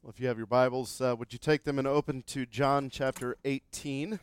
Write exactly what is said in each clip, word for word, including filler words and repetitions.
Well, if you have your Bibles, uh, would you take them and open to John chapter eighteen?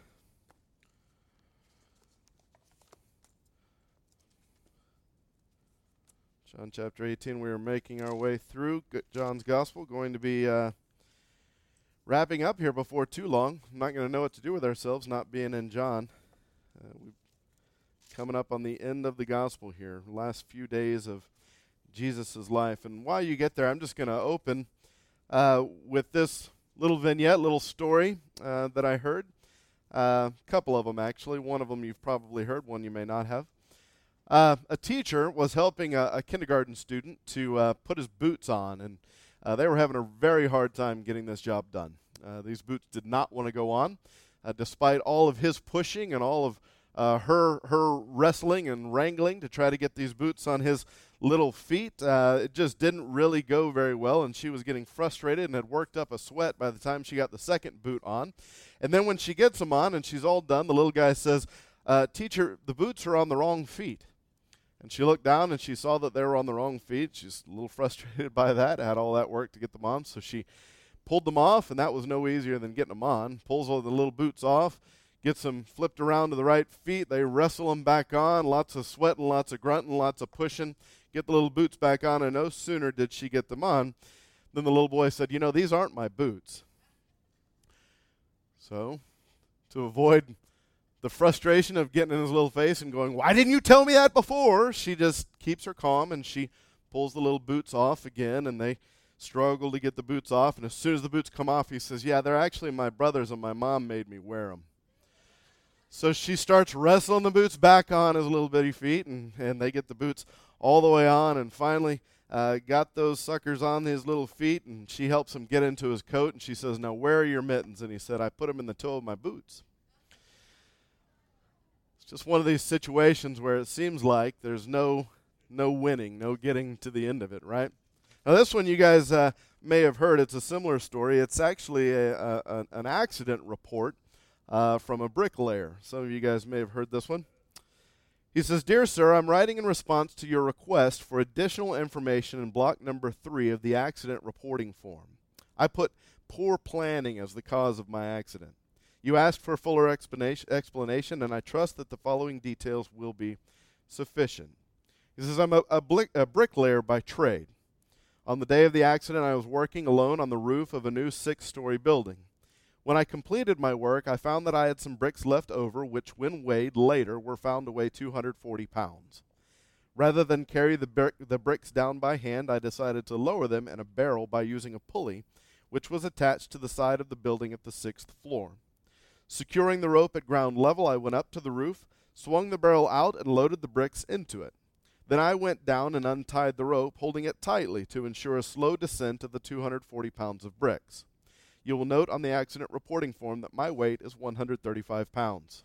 John chapter eighteen, we are making our way through John's Gospel, going to be uh, wrapping up here before too long. I'm not going to know what to do with ourselves not being in John. Uh, we're coming up on the end of the Gospel here, last few days of Jesus' life. And while you get there, I'm just going to open uh, with this little vignette, little story uh, that I heard. A uh, couple of them, actually. One of them you've probably heard, one you may not have. Uh, a teacher was helping a, a kindergarten student to uh, put his boots on, and uh, they were having a very hard time getting this job done. Uh, these boots did not want to go on, uh, despite all of his pushing and all of uh, her her wrestling and wrangling to try to get these boots on his little feet. Uh, it just didn't really go very well, and she was getting frustrated and had worked up a sweat by the time she got the second boot on. And then when she gets them on and she's all done, the little guy says, uh, "Teacher, the boots are on the wrong feet." And she looked down and she saw that they were on the wrong feet. She's a little frustrated by that, had all that work to get them on. So she pulled them off, and that was no easier than getting them on. Pulls all the little boots off, gets them flipped around to the right feet. They wrestle them back on, lots of sweating, lots of grunting, lots of pushing. Get the little boots back on, and no sooner did she get them on than the little boy said, "You know, these aren't my boots." So, to avoid the frustration of getting in his little face and going, "Why didn't you tell me that before?" she just keeps her calm, and she pulls the little boots off again, and they struggle to get the boots off. And as soon as the boots come off, he says, "Yeah, they're actually my brother's, and my mom made me wear them." So she starts wrestling the boots back on his little bitty feet, and, and they get the boots all the way on, and finally uh, got those suckers on his little feet, and she helps him get into his coat, and she says, "Now, where are your mittens?" And he said, "I put them in the toe of my boots." Just one of these situations where it seems like there's no no winning, no getting to the end of it, right? Now, this one you guys uh, may have heard. It's a similar story. It's actually a, a, a, an accident report uh, from a bricklayer. Some of you guys may have heard this one. He says, "Dear sir, I'm writing in response to your request for additional information in block number three of the accident reporting form. I put poor planning as the cause of my accident. You asked for a fuller explanation, explanation, and I trust that the following details will be sufficient." He says, "I'm a, a, blick, a bricklayer by trade. On the day of the accident, I was working alone on the roof of a new six-story building. When I completed my work, I found that I had some bricks left over, which, when weighed later, were found to weigh two hundred forty pounds. Rather than carry the, brick, the bricks down by hand, I decided to lower them in a barrel by using a pulley, which was attached to the side of the building at the sixth floor. Securing the rope at ground level, I went up to the roof, swung the barrel out, and loaded the bricks into it. Then I went down and untied the rope, holding it tightly to ensure a slow descent of the two hundred forty pounds of bricks. You will note on the accident reporting form that my weight is one hundred thirty-five pounds.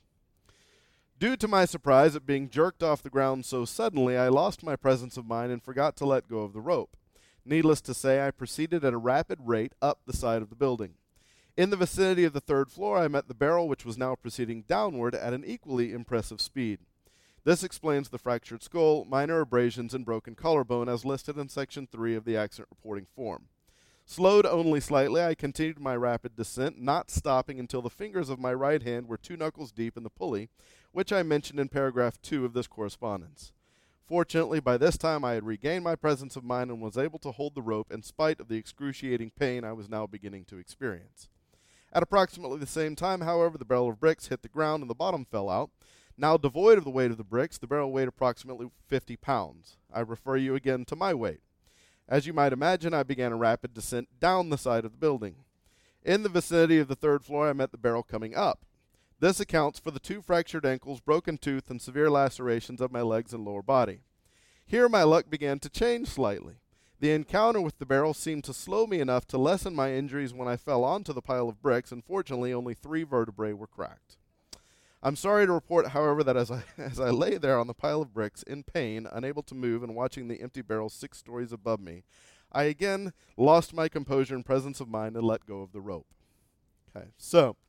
Due to my surprise at being jerked off the ground so suddenly, I lost my presence of mind and forgot to let go of the rope. Needless to say, I proceeded at a rapid rate up the side of the building. In the vicinity of the third floor, I met the barrel, which was now proceeding downward at an equally impressive speed. This explains the fractured skull, minor abrasions, and broken collarbone as listed in Section three of the accident reporting form. Slowed only slightly, I continued my rapid descent, not stopping until the fingers of my right hand were two knuckles deep in the pulley, which I mentioned in paragraph two of this correspondence. Fortunately, by this time I had regained my presence of mind and was able to hold the rope in spite of the excruciating pain I was now beginning to experience. At approximately the same time, however, the barrel of bricks hit the ground and the bottom fell out. Now devoid of the weight of the bricks, the barrel weighed approximately fifty pounds. I refer you again to my weight. As you might imagine, I began a rapid descent down the side of the building. In the vicinity of the third floor, I met the barrel coming up. This accounts for the two fractured ankles, broken tooth, and severe lacerations of my legs and lower body. Here my luck began to change slightly. The encounter with the barrel seemed to slow me enough to lessen my injuries when I fell onto the pile of bricks, and fortunately only three vertebrae were cracked. I'm sorry to report, however, that as I, as I lay there on the pile of bricks, in pain, unable to move, and watching the empty barrel six stories above me, I again lost my composure and presence of mind and let go of the rope." Okay, so,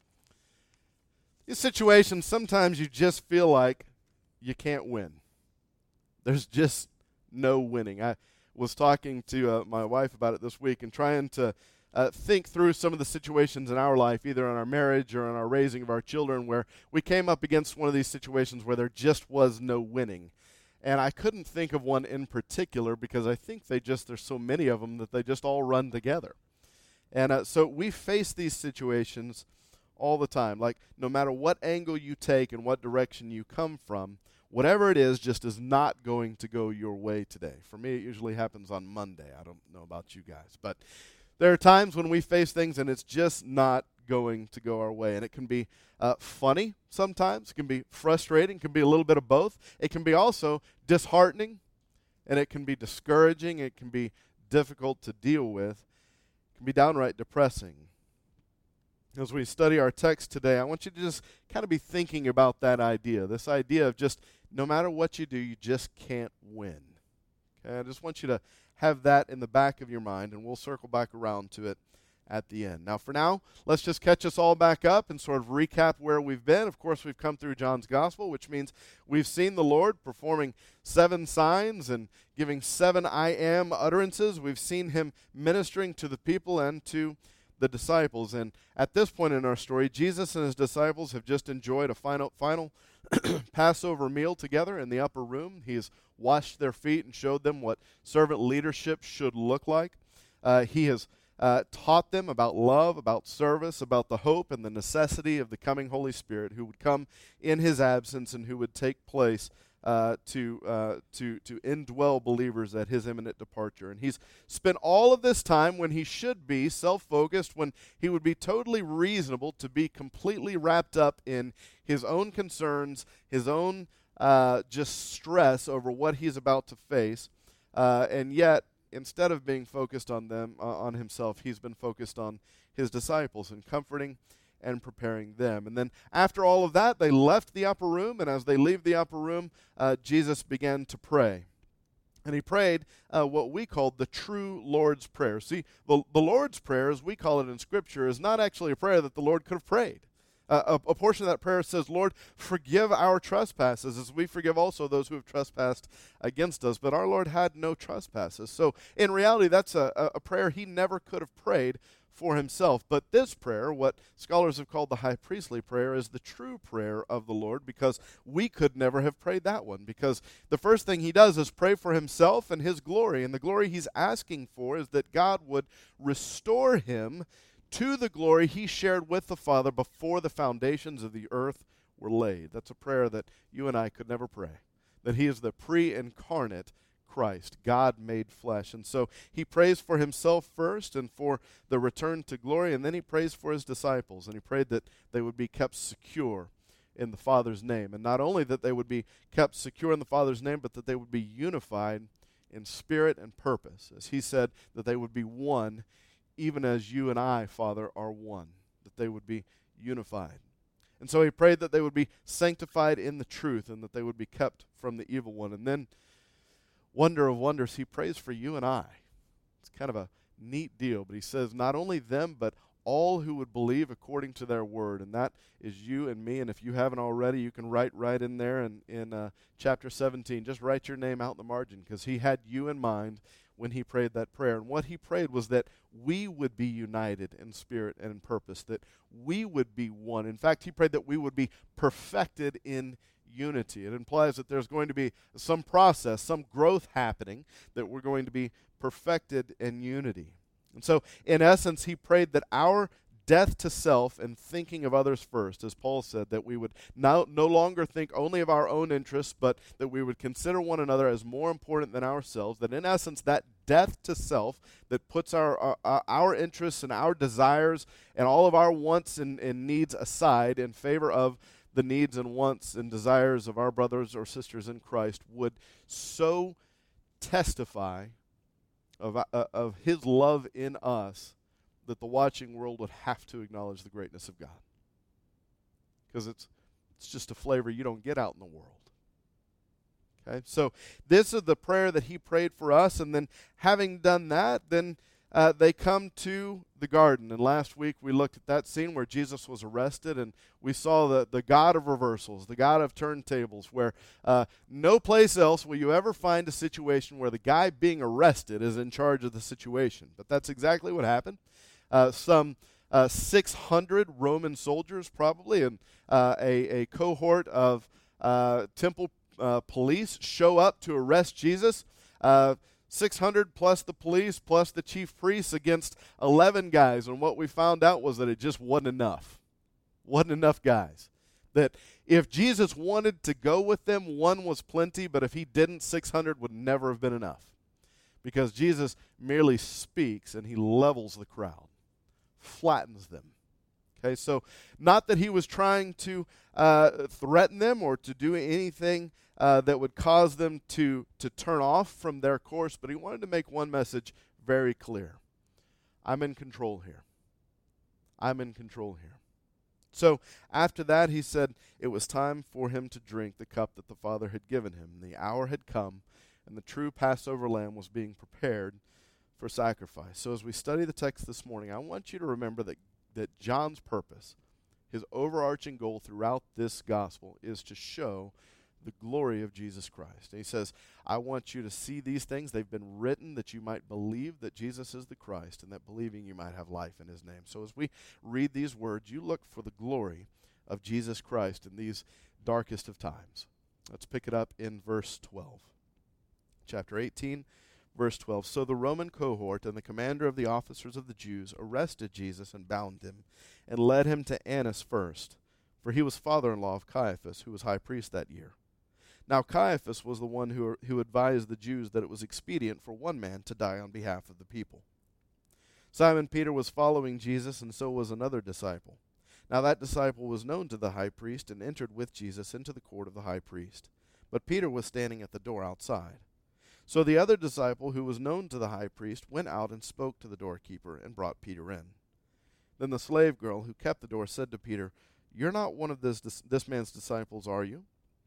these situations, sometimes you just feel like you can't win. There's just no winning. I was talking to uh, my wife about it this week and trying to uh, think through some of the situations in our life, either in our marriage or in our raising of our children, where we came up against one of these situations where there just was no winning. And I couldn't think of one in particular because I think they just, there's so many of them that they just all run together. And uh, so we face these situations all the time. Like, no matter what angle you take and what direction you come from, whatever it is just is not going to go your way today. For me, it usually happens on Monday. I don't know about you guys. But there are times when we face things and it's just not going to go our way. And it can be uh, funny sometimes. It can be frustrating. It can be a little bit of both. It can be also disheartening. And it can be discouraging. It can be difficult to deal with. It can be downright depressing. As we study our text today, I want you to just kind of be thinking about that idea, this idea of just no matter what you do, you just can't win. Okay, I just want you to have that in the back of your mind, and we'll circle back around to it at the end. Now, for now, let's just catch us all back up and sort of recap where we've been. Of course, we've come through John's Gospel, which means we've seen the Lord performing seven signs and giving seven I am utterances. We've seen him ministering to the people and to the disciples. And at this point in our story, Jesus and his disciples have just enjoyed a final final Passover meal together in the upper room. He has washed their feet and showed them what servant leadership should look like. Uh, he has uh, taught them about love, about service, about the hope and the necessity of the coming Holy Spirit who would come in his absence and who would take place Uh, to uh, to to indwell believers at his imminent departure. And he's spent all of this time when he should be self-focused, when he would be totally reasonable to be completely wrapped up in his own concerns, his own uh, just stress over what he's about to face. Uh, and yet, instead of being focused on them, uh, on himself, he's been focused on his disciples and comforting and preparing them. And then after all of that, they left the upper room, and as they leave the upper room, uh, Jesus began to pray. And he prayed uh, what we called the true Lord's Prayer. See, the, the Lord's Prayer, as we call it in Scripture, is not actually a prayer that the Lord could have prayed. Uh, a, a portion of that prayer says, Lord, forgive our trespasses, as we forgive also those who have trespassed against us. But our Lord had no trespasses. So in reality, that's a, a prayer he never could have prayed for himself. But this prayer, what scholars have called the high priestly prayer, is the true prayer of the Lord, because we could never have prayed that one. Because the first thing he does is pray for himself and his glory. And the glory he's asking for is that God would restore him to the glory he shared with the Father before the foundations of the earth were laid. That's a prayer that you and I could never pray. That he is the pre-incarnate Christ, God made flesh. And so he prays for himself first and for the return to glory, and then he prays for his disciples, and he prayed that they would be kept secure in the Father's name. And not only that they would be kept secure in the Father's name, but that they would be unified in spirit and purpose. As he said, that they would be one, even as you and I, Father, are one. That they would be unified. And so he prayed that they would be sanctified in the truth, and that they would be kept from the evil one. And then, wonder of wonders, he prays for you and I. It's kind of a neat deal, but he says not only them, but all who would believe according to their word, and that is you and me. And if you haven't already, you can write right in there in, in uh, chapter seventeen. Just write your name out in the margin, because he had you in mind when he prayed that prayer. And what he prayed was that we would be united in spirit and in purpose, that we would be one. In fact, he prayed that we would be perfected in unity. It implies that there's going to be some process, some growth happening, that we're going to be perfected in unity. And so, in essence, he prayed that our death to self and thinking of others first, as Paul said, that we would now no longer think only of our own interests, but that we would consider one another as more important than ourselves, that in essence, that death to self that puts our our, our interests and our desires and all of our wants and, and needs aside in favor of the needs and wants and desires of our brothers or sisters in Christ would so testify of, uh, of his love in us that the watching world would have to acknowledge the greatness of God. Because it's it's just a flavor you don't get out in the world. Okay, so this is the prayer that he prayed for us, and then having done that, then Uh, they come to the garden. And last week we looked at that scene where Jesus was arrested, and we saw the, the God of reversals, the God of turntables, where uh, no place else will you ever find a situation where the guy being arrested is in charge of the situation. But that's exactly what happened. uh, some uh, six hundred Roman soldiers probably, and uh, a, a cohort of uh, temple uh, police show up to arrest Jesus. Uh, six hundred plus the police plus the chief priests against eleven guys. And what we found out was that it just wasn't enough. Wasn't enough guys. That if Jesus wanted to go with them, one was plenty, but if he didn't, six hundred would never have been enough. Because Jesus merely speaks and he levels the crowd, flattens them. Okay, so not that he was trying to uh, threaten them or to do anything uh, that would cause them to, to turn off from their course, but he wanted to make one message very clear. I'm in control here. I'm in control here. So after that, he said it was time for him to drink the cup that the Father had given him. The hour had come, and the true Passover lamb was being prepared for sacrifice. So as we study the text this morning, I want you to remember that, that John's purpose, his overarching goal throughout this gospel, is to show the glory of Jesus Christ. And he says, I want you to see these things. They've been written that you might believe that Jesus is the Christ, and that believing you might have life in his name. So as we read these words, you look for the glory of Jesus Christ in these darkest of times. Let's pick it up in verse twelve. Chapter eighteen, verse twelve. So the Roman cohort and the commander of the officers of the Jews arrested Jesus and bound him, and led him to Annas first, for he was father-in-law of Caiaphas, who was high priest that year. Now Caiaphas was the one who, who advised the Jews that it was expedient for one man to die on behalf of the people. Simon Peter was following Jesus, and so was another disciple. Now that disciple was known to the high priest, and entered with Jesus into the court of the high priest. But Peter was standing at the door outside. So the other disciple, who was known to the high priest, went out and spoke to the doorkeeper, and brought Peter in. Then the slave girl who kept the door said to Peter, You're not one of this, this, this man's disciples, are you?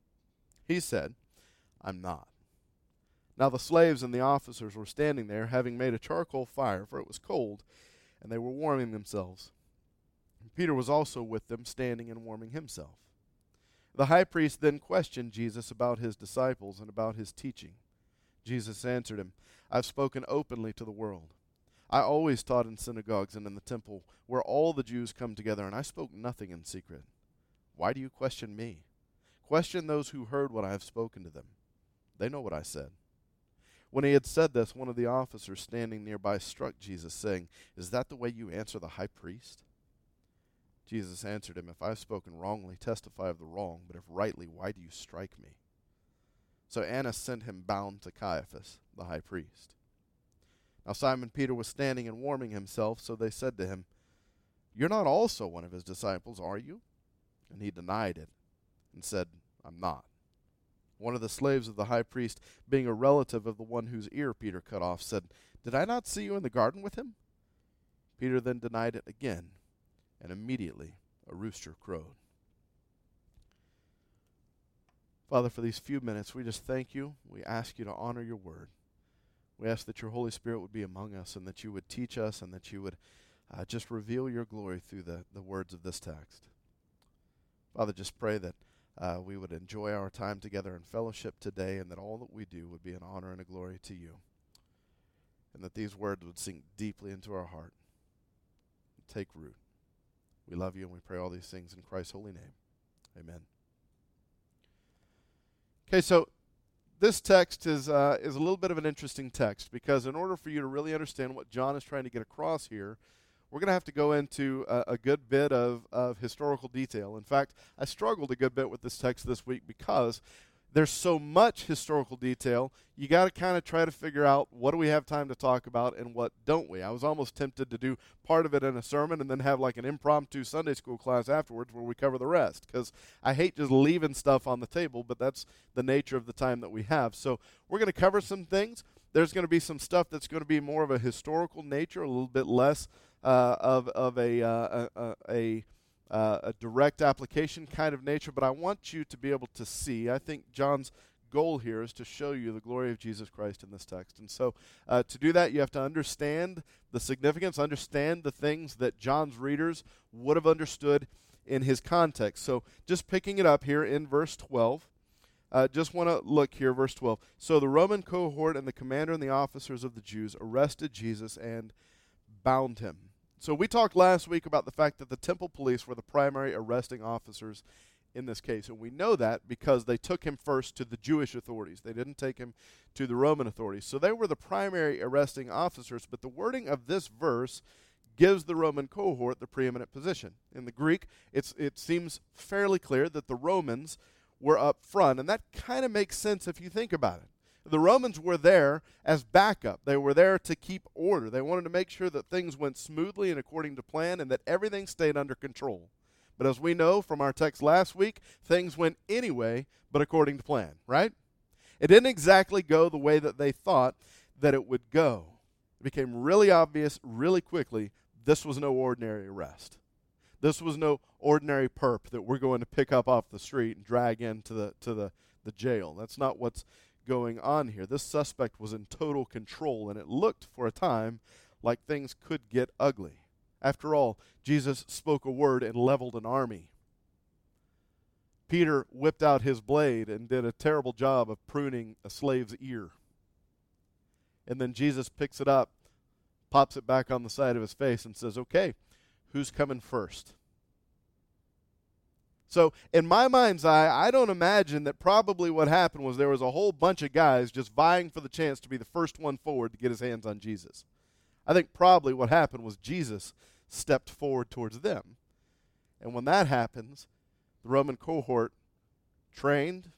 He said, I'm not. Now the slaves and the officers were standing there, having made a charcoal fire, for it was cold, and they were warming themselves. And Peter was also with them, standing and warming himself. The high priest then questioned Jesus about his disciples and about his teaching. Jesus answered him, I've spoken openly to the world. I always taught in synagogues and in the temple, where all the Jews come together, and I spoke nothing in secret. Why do you question me? Question those who heard what I have spoken to them. They know what I said. When he had said this, one of the officers standing nearby struck Jesus, saying, Is that the way you answer the high priest? Jesus answered him, If I have spoken wrongly, testify of the wrong, but if rightly, why do you strike me? So Annas sent him bound to Caiaphas, the high priest. Now Simon Peter was standing and warming himself, so they said to him, You're not also one of his disciples, are you? And he denied it, and said, I'm not. One of the slaves of the high priest, being a relative of the one whose ear Peter cut off, said, Did I not see you in the garden with him? Peter then denied it again, and immediately a rooster crowed. Father, for these few minutes, we just thank you. We ask you to honor your word. We ask that your Holy Spirit would be among us, and that you would teach us, and that you would uh, just reveal your glory through the, the words of this text. Father, just pray that uh, we would enjoy our time together in fellowship today, and that all that we do would be an honor and a glory to you, and that these words would sink deeply into our heart and take root. We love you, and we pray all these things in Christ's holy name. Amen. Okay, so this text is uh, is a little bit of an interesting text, because in order for you to really understand what John is trying to get across here, we're going to have to go into a, a good bit of, of historical detail. In fact, I struggled a good bit with this text this week because there's so much historical detail. You got to kind of try to figure out what do we have time to talk about and what don't we. I was almost tempted to do part of it in a sermon and then have like an impromptu Sunday school class afterwards where we cover the rest, because I hate just leaving stuff on the table, but that's the nature of the time that we have. So we're going to cover some things. There's going to be some stuff that's going to be more of a historical nature, a little bit less uh, of, of a, uh, a, a Uh, a direct application kind of nature, but I want you to be able to see. I think John's goal here is to show you the glory of Jesus Christ in this text. And so uh, to do that, you have to understand the significance, understand the things that John's readers would have understood in his context. So just picking it up here in verse twelve, uh, just want to look here, verse twelve. So the Roman cohort and the commander and the officers of the Jews arrested Jesus and bound him. So we talked last week about the fact that the temple police were the primary arresting officers in this case. And we know that because they took him first to the Jewish authorities. They didn't take him to the Roman authorities. So they were the primary arresting officers. But the wording of this verse gives the Roman cohort the preeminent position. In the Greek, it's, it seems fairly clear that the Romans were up front. And that kind of makes sense if you think about it. The Romans were there as backup. They were there to keep order. They wanted to make sure that things went smoothly and according to plan and that everything stayed under control. But as we know from our text last week, things went anyway but according to plan, right? It didn't exactly go the way that they thought that it would go. It became really obvious really quickly this was no ordinary arrest. This was no ordinary perp that we're going to pick up off the street and drag into the to the, the jail. That's not what's going on here. This suspect was in total control, and it looked for a time like things could get ugly. After all, Jesus spoke a word and leveled an army. Peter whipped out his blade and did a terrible job of pruning a slave's ear. And then Jesus picks it up, pops it back on the side of his face, and says, okay, who's coming first? So in my mind's eye, I don't imagine that probably what happened was there was a whole bunch of guys just vying for the chance to be the first one forward to get his hands on Jesus. I think probably what happened was Jesus stepped forward towards them. And when that happens, the Roman cohort, trained,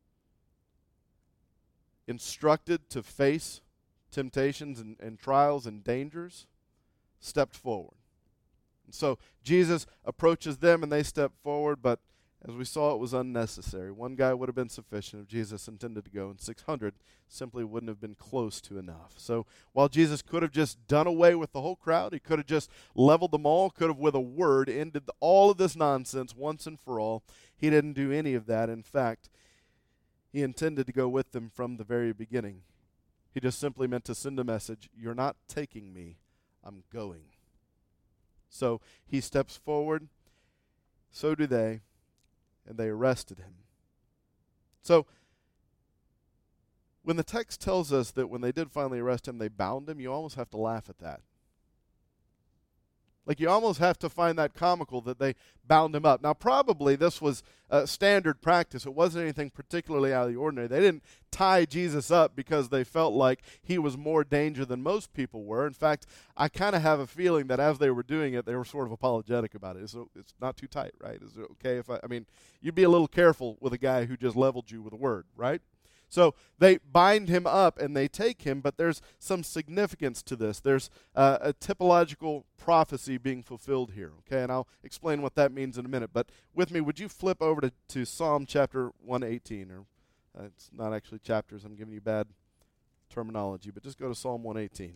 instructed to face temptations and, and trials and dangers, stepped forward. So Jesus approaches them and they step forward, but as we saw, it was unnecessary. One guy would have been sufficient if Jesus intended to go, and six hundred simply wouldn't have been close to enough. So while Jesus could have just done away with the whole crowd, he could have just leveled them all, could have with a word ended all of this nonsense once and for all. He didn't do any of that. In fact, he intended to go with them from the very beginning. He just simply meant to send a message, you're not taking me, I'm going. So he steps forward, so do they, and they arrested him. So when the text tells us that when they did finally arrest him, they bound him, you almost have to laugh at that. Like, you almost have to find that comical that they bound him up. Now, probably this was uh, standard practice. It wasn't anything particularly out of the ordinary. They didn't tie Jesus up because they felt like he was more danger than most people were. In fact, I kind of have a feeling that as they were doing it, they were sort of apologetic about it. So it's not too tight, right? Is it okay if I, I mean, you'd be a little careful with a guy who just leveled you with a word, right? So they bind him up and they take him, but there's some significance to this. There's uh, a typological prophecy being fulfilled here, okay? And I'll explain what that means in a minute. But with me, would you flip over to, to Psalm chapter one eighteen? Or uh, it's not actually chapters. I'm giving you bad terminology, but just go to Psalm one eighteen.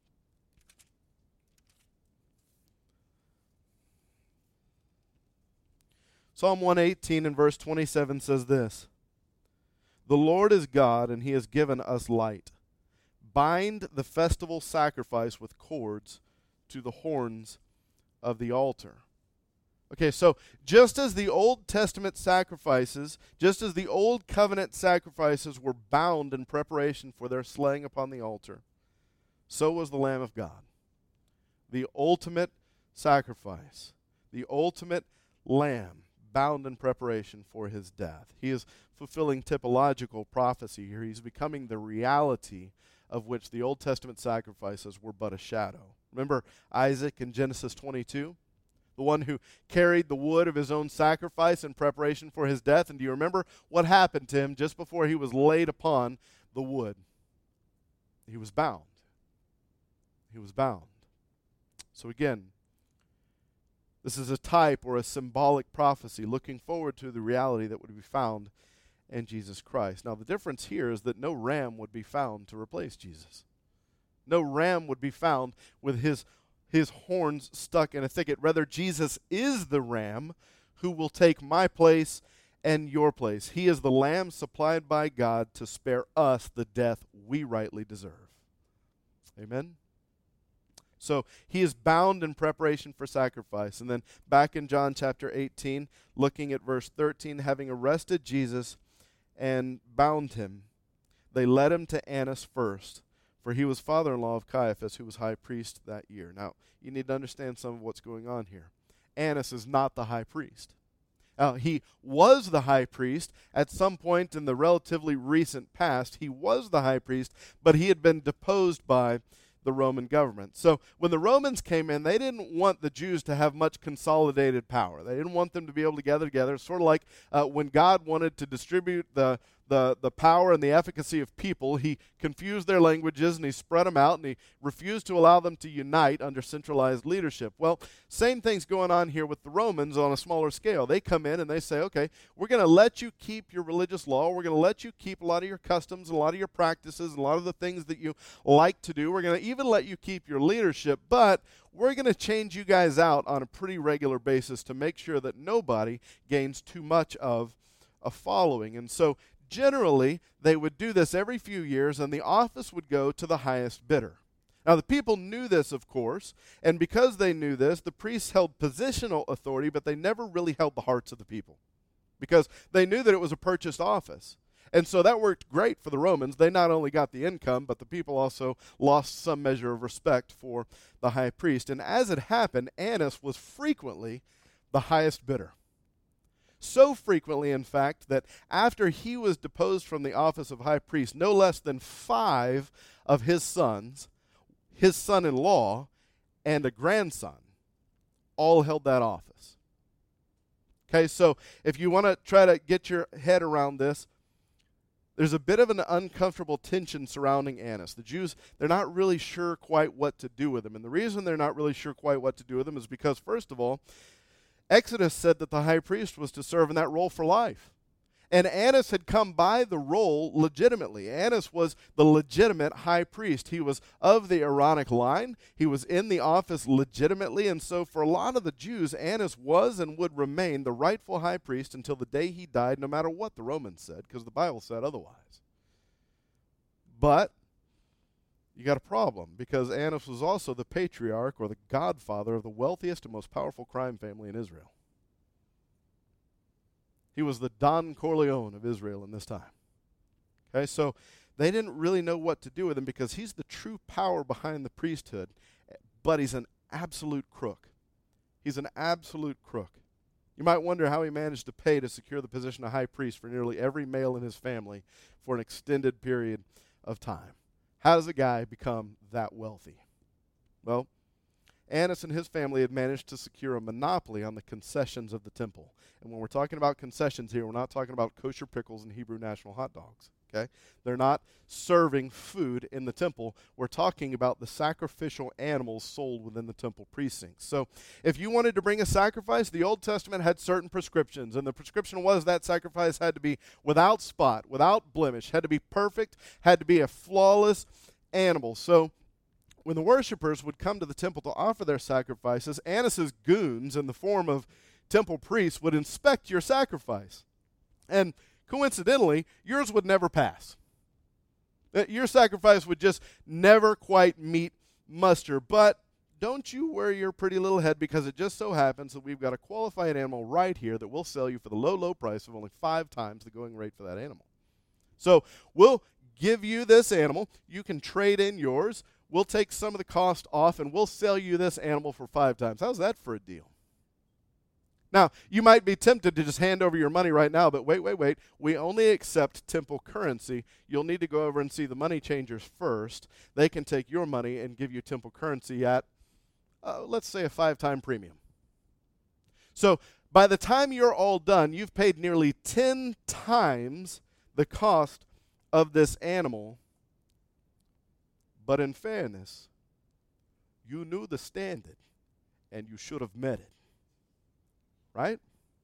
Psalm one eighteen and verse twenty-seven says this: the Lord is God, and he has given us light. Bind the festival sacrifice with cords to the horns of the altar. Okay, so just as the Old Testament sacrifices, just as the Old Covenant sacrifices were bound in preparation for their slaying upon the altar, so was the Lamb of God. The ultimate sacrifice, the ultimate lamb, bound in preparation for his death. He is fulfilling typological prophecy here. He's becoming the reality of which the Old Testament sacrifices were but a shadow. Remember Isaac in Genesis twenty-two? The one who carried the wood of his own sacrifice in preparation for his death. And do you remember what happened to him just before he was laid upon the wood? He was bound. He was bound. So again, this is a type or a symbolic prophecy looking forward to the reality that would be found in Jesus Christ. Now, the difference here is that no ram would be found to replace Jesus. No ram would be found with his, his horns stuck in a thicket. Rather, Jesus is the ram who will take my place and your place. He is the lamb supplied by God to spare us the death we rightly deserve. Amen? So he is bound in preparation for sacrifice. And then back in John chapter eighteen, looking at verse thirteen, having arrested Jesus and bound him, they led him to Annas first, for he was father-in-law of Caiaphas, who was high priest that year. Now, you need to understand some of what's going on here. Annas is not the high priest. Now, he was the high priest at some point in the relatively recent past. He was the high priest, but he had been deposed by the Roman government. So when the Romans came in, they didn't want the Jews to have much consolidated power. They didn't want them to be able to gather together. It's sort of like uh, when God wanted to distribute the The, the power and the efficacy of people, he confused their languages and he spread them out and he refused to allow them to unite under centralized leadership. Well, same thing's going on here with the Romans on a smaller scale. They come in and they say, okay, we're going to let you keep your religious law. We're going to let you keep a lot of your customs and a lot of your practices and a lot of the things that you like to do. We're going to even let you keep your leadership, but we're going to change you guys out on a pretty regular basis to make sure that nobody gains too much of a following. And so generally, they would do this every few years, and the office would go to the highest bidder. Now, the people knew this, of course, and because they knew this, the priests held positional authority, but they never really held the hearts of the people because they knew that it was a purchased office. And so that worked great for the Romans. They not only got the income, but the people also lost some measure of respect for the high priest. And as it happened, Annas was frequently the highest bidder. So frequently, in fact, that after he was deposed from the office of high priest, no less than five of his sons, his son-in-law, and a grandson all held that office. Okay, so if you want to try to get your head around this, there's a bit of an uncomfortable tension surrounding Annas. The Jews, they're not really sure quite what to do with him. And the reason they're not really sure quite what to do with him is because, first of all, Exodus said that the high priest was to serve in that role for life. And Annas had come by the role legitimately. Annas was the legitimate high priest. He was of the Aaronic line. He was in the office legitimately. And so for a lot of the Jews, Annas was and would remain the rightful high priest until the day he died, no matter what the Romans said, because the Bible said otherwise. But you got a problem, because Annas was also the patriarch or the godfather of the wealthiest and most powerful crime family in Israel. He was the Don Corleone of Israel in this time. Okay, so they didn't really know what to do with him because he's the true power behind the priesthood, but he's an absolute crook. He's an absolute crook. You might wonder how he managed to pay to secure the position of high priest for nearly every male in his family for an extended period of time. How does a guy become that wealthy? Well, Annas and his family had managed to secure a monopoly on the concessions of the temple. And when we're talking about concessions here, we're not talking about kosher pickles and Hebrew national hot dogs. Okay? They're not serving food in the temple. We're talking about the sacrificial animals sold within the temple precincts. So if you wanted to bring a sacrifice, the Old Testament had certain prescriptions. And the prescription was that sacrifice had to be without spot, without blemish, had to be perfect, had to be a flawless animal. So when the worshipers would come to the temple to offer their sacrifices, Annas' goons in the form of temple priests would inspect your sacrifice. And coincidentally, yours would never pass. Your sacrifice would just never quite meet muster. But don't you worry your pretty little head, because it just so happens that we've got a qualified animal right here that we'll sell you for the low, low price of only five times the going rate for that animal. So we'll give you this animal. You can trade in yours. We'll take some of the cost off, and we'll sell you this animal for five times. How's that for a deal? Now, you might be tempted to just hand over your money right now, but wait, wait, wait. We only accept temple currency. You'll need to go over and see the money changers first. They can take your money and give you temple currency at, uh, let's say, a five-time premium. So by the time you're all done, you've paid nearly ten times the cost of this animal. But in fairness, you knew the standard, and you should have met it. Right?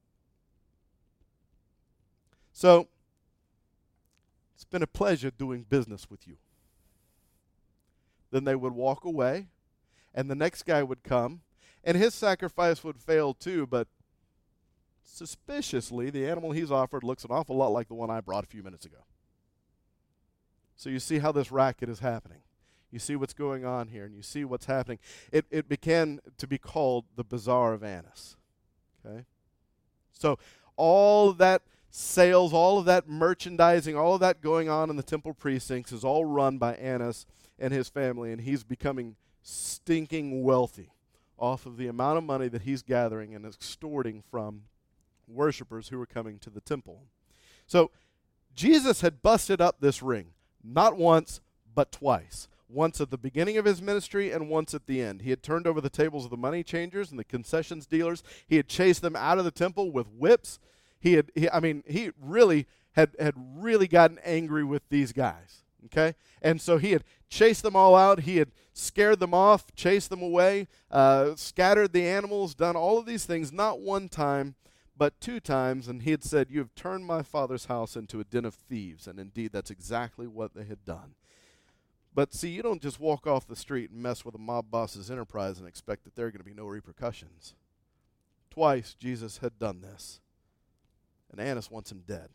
So, it's been a pleasure doing business with you. Then they would walk away, and the next guy would come, and his sacrifice would fail too, but suspiciously, the animal he's offered looks an awful lot like the one I brought a few minutes ago. So you see how this racket is happening. You see what's going on here, and you see what's happening. It, it began to be called the Bazaar of Annas. Okay? So all of that sales, all of that merchandising, all of that going on in the temple precincts is all run by Annas and his family, and he's becoming stinking wealthy off of the amount of money that he's gathering and extorting from worshipers who were coming to the temple. So Jesus had busted up this ring, not once, but twice. Once at the beginning of his ministry and once at the end. He had turned over the tables of the money changers and the concessions dealers. He had chased them out of the temple with whips. He had, he, I mean, he really had, had really gotten angry with these guys, okay? And so he had chased them all out. He had scared them off, chased them away, uh, scattered the animals, done all of these things, not one time, but two times. And he had said, "You have turned my father's house into a den of thieves." And indeed, that's exactly what they had done. But see, you don't just walk off the street and mess with a mob boss's enterprise and expect that there are going to be no repercussions. Twice Jesus had done this. And Annas wants him dead.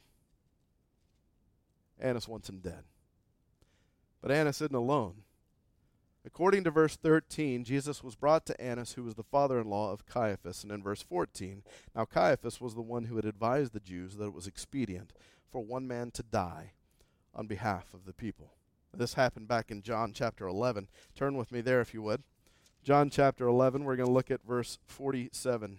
Annas wants him dead. But Annas isn't alone. According to verse thirteen, Jesus was brought to Annas, who was the father-in-law of Caiaphas. And in verse fourteen, now Caiaphas was the one who had advised the Jews that it was expedient for one man to die on behalf of the people. This happened back in John chapter eleven. Turn with me there if you would. John chapter eleven, we're going to look at verse forty-seven.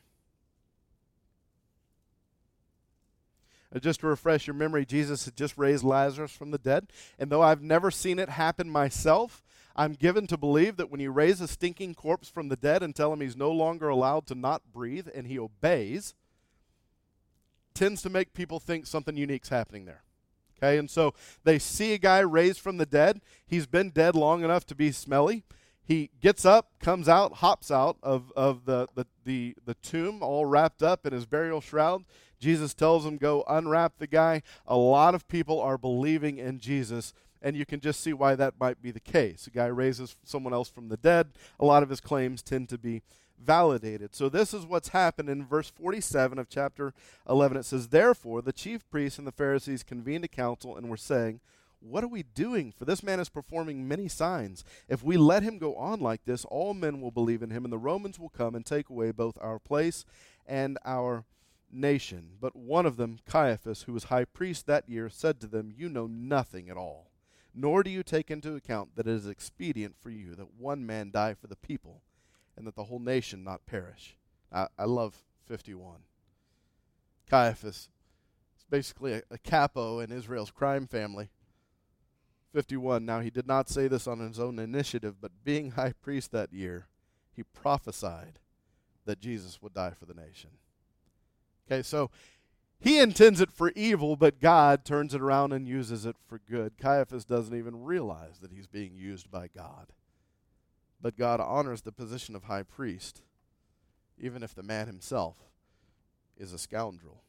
Uh, just to refresh your memory, Jesus had just raised Lazarus from the dead. And though I've never seen it happen myself, I'm given to believe that when you raise a stinking corpse from the dead and tell him he's no longer allowed to not breathe and he obeys, tends to make people think something unique's happening there. Okay, and so they see a guy raised from the dead. He's been dead long enough to be smelly. He gets up, comes out, hops out of, of the, the, the, the tomb, all wrapped up in his burial shroud. Jesus tells him, go unwrap the guy. A lot of people are believing in Jesus, and you can just see why that might be the case. A guy raises someone else from the dead. A lot of his claims tend to be validated. So this is what's happened in verse forty-seven of chapter eleven. It says, therefore, the chief priests and the Pharisees convened a council and were saying, what are we doing? For this man is performing many signs. If we let him go on like this, all men will believe in him, and the Romans will come and take away both our place and our nation. But one of them, Caiaphas, who was high priest that year, said to them, you know nothing at all, nor do you take into account that it is expedient for you that one man die for the people, and that the whole nation not perish. I, I love fifty-one. Caiaphas is basically a, a capo in Israel's crime family. fifty-one, now he did not say this on his own initiative, but being high priest that year, he prophesied that Jesus would die for the nation. Okay, so he intends it for evil, but God turns it around and uses it for good. Caiaphas doesn't even realize that he's being used by God. But God honors the position of high priest, even if the man himself is a scoundrel.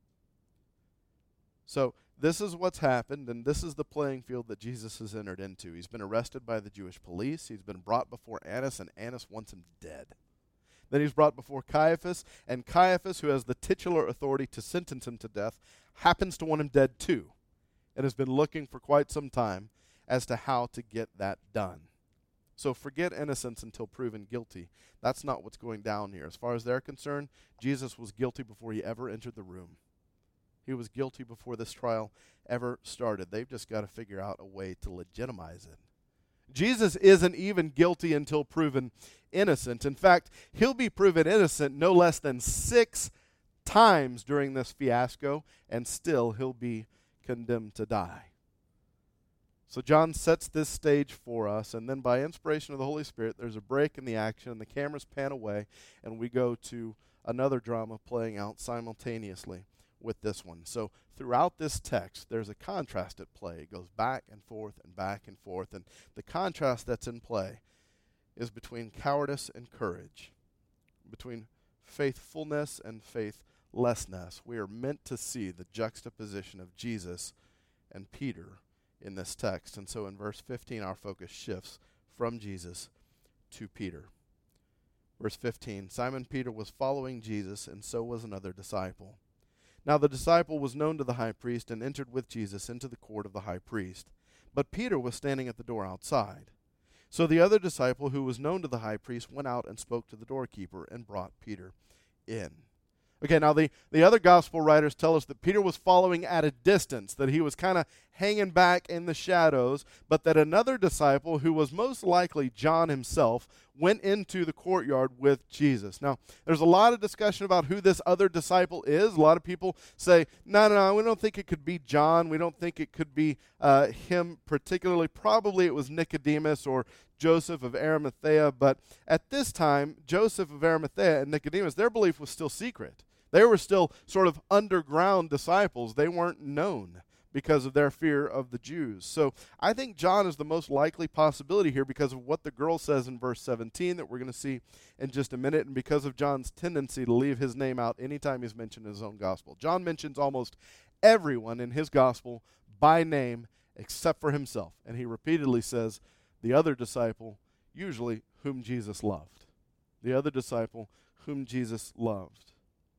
So this is what's happened, and this is the playing field that Jesus has entered into. He's been arrested by the Jewish police. He's been brought before Annas, and Annas wants him dead. Then he's brought before Caiaphas, and Caiaphas, who has the titular authority to sentence him to death, happens to want him dead too, and has been looking for quite some time as to how to get that done. So forget innocence until proven guilty. That's not what's going down here. As far as they're concerned, Jesus was guilty before he ever entered the room. He was guilty before this trial ever started. They've just got to figure out a way to legitimize it. Jesus isn't even guilty until proven innocent. In fact, he'll be proven innocent no less than six times during this fiasco, and still he'll be condemned to die. So John sets this stage for us, and then by inspiration of the Holy Spirit, there's a break in the action, and the cameras pan away, and we go to another drama playing out simultaneously with this one. So throughout this text, there's a contrast at play. It goes back and forth and back and forth, and the contrast that's in play is between cowardice and courage, between faithfulness and faithlessness. We are meant to see the juxtaposition of Jesus and Peter in this text. And so in verse fifteen, our focus shifts from Jesus to Peter. Verse fifteen, Simon Peter was following Jesus, and so was another disciple. Now the disciple was known to the high priest and entered with Jesus into the court of the high priest. But Peter was standing at the door outside. So the other disciple, who was known to the high priest, went out and spoke to the doorkeeper and brought Peter in. Okay, now the, the other gospel writers tell us that Peter was following at a distance, that he was kind of hanging back in the shadows, but that another disciple, who was most likely John himself, went into the courtyard with Jesus. Now, there's a lot of discussion about who this other disciple is. A lot of people say, no, no, no, we don't think it could be John. We don't think it could be uh, him particularly. Probably it was Nicodemus or Joseph of Arimathea. But at this time, Joseph of Arimathea and Nicodemus, their belief was still secret. They were still sort of underground disciples. They weren't known because of their fear of the Jews. So I think John is the most likely possibility here because of what the girl says in verse seventeen that we're going to see in just a minute, and because of John's tendency to leave his name out anytime he's mentioned in his own gospel. John mentions almost everyone in his gospel by name except for himself, and he repeatedly says the other disciple, usually whom Jesus loved. The other disciple whom Jesus loved.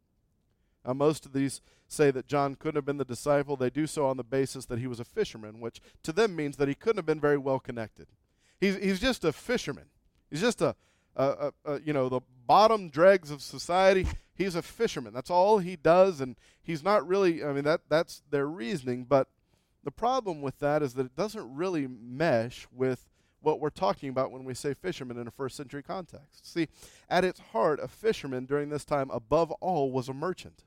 Now, most of these say that John couldn't have been the disciple. They do so on the basis that he was a fisherman, which to them means that he couldn't have been very well connected. He's he's just a fisherman. He's just a, a, a, a you know, the bottom dregs of society. He's a fisherman. That's all he does, and he's not really, I mean, that that's their reasoning. But the problem with that is that it doesn't really mesh with what we're talking about when we say fisherman in a first century context. See, at its heart, a fisherman during this time, above all, was a merchant.